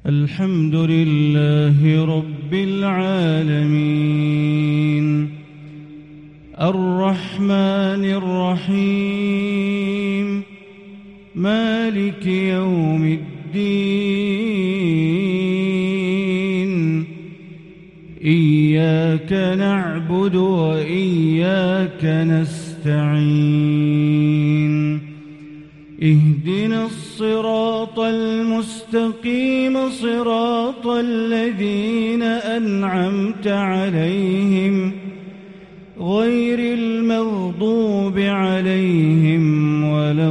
الحمد لله رب العالمين الرحمن الرحيم مالك يوم الدين إياك نعبد وإياك نستعين اهدنا الصراط المستقيم صراط الذين أنعمت عليهم غير المغضوب عليهم ولا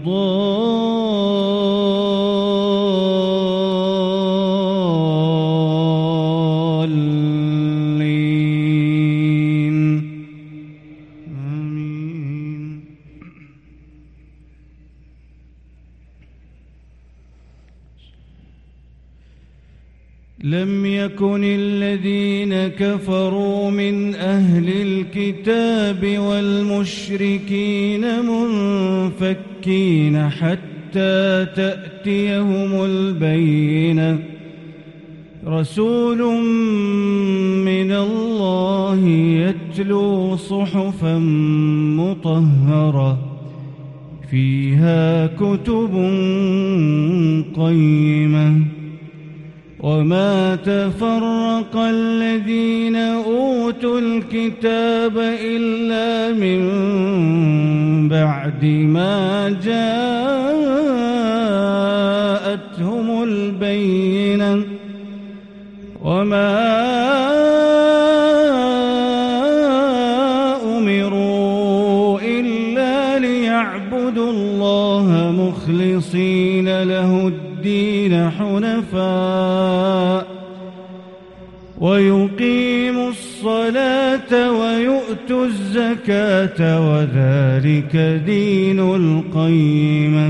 الضالين آمين. لم يكن الذين كفروا من أهل الكتاب والمشركين منفكين حتى تأتيهم البينة رسول من الله يتلو صحفا مطهرة فيها كتب قيمة وما تفرق الذين أوتوا الكتاب إلا من بعد ما جاءتهم البينة وما أمروا إلا ليعبدوا الله مخلصين له الدين حنفاء ويقيموا الصلاة ويؤتوا الزكاة وذلك دين القيمة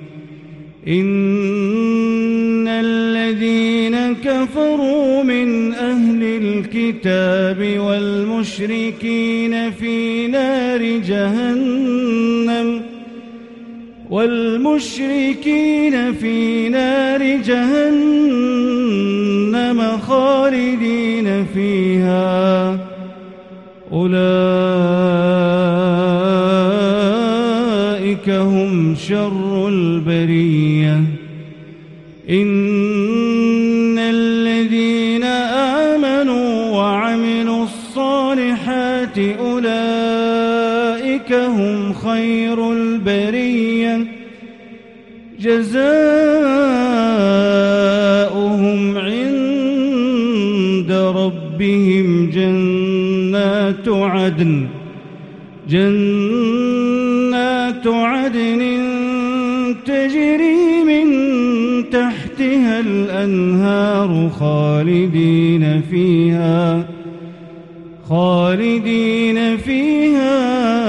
إن الذين كفروا من أهل الكتاب والمشركين في نار جهنم خالدين فيها أولئك هم شر البرية إن الذين آمنوا وعملوا الصالحات أولئك هم خير البرية جزاؤهم عند ربهم جنات عدن تجري من تحتها الأنهار خالدين فيها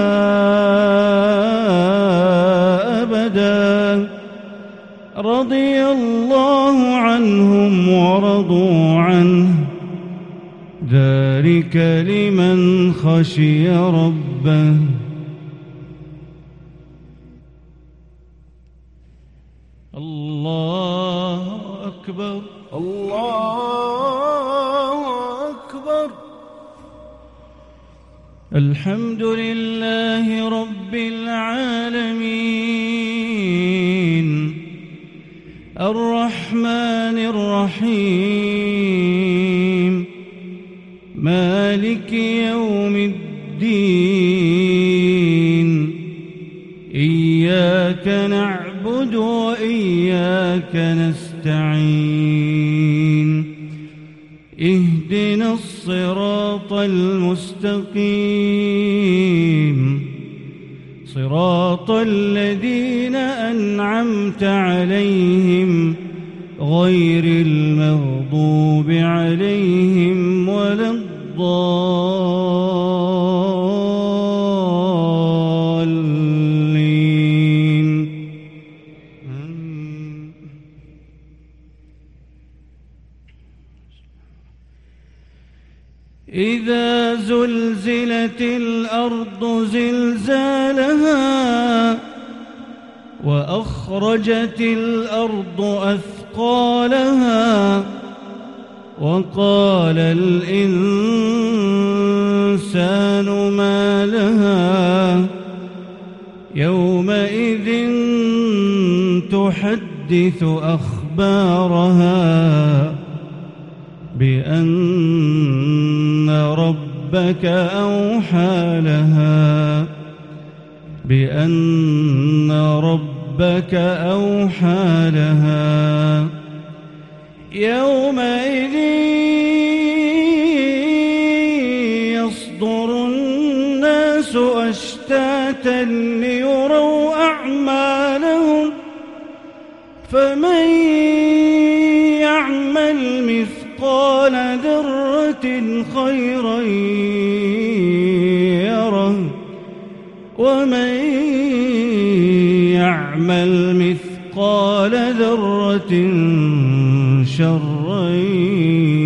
أبدا رضي الله عنهم ورضوا عنه ذلك لمن خشي ربه. الله أكبر الله أكبر. الحمد لله رب العالمين الرحمن الرحيم مالك يوم الدين إياك نعبد وإياك نستعين اهدنا الصراط المستقيم صراط الذين أنعمت عليهم غير المغضوب عليهم ولا الضالين آمين. إذا زلزلت الأرض زلزالها وأخرجت الأرض أثقالها وقال الإنسان ما لها يومئذ تحدث أخبارها بأن ربك أوحى لها بأن ربك أوحى لها يومئذ يصدر الناس أشتاتا ليروا أعمالهم فمن يعمل مثقال ذرة خيرا يره ومن يعمل مثقال ذرة شرا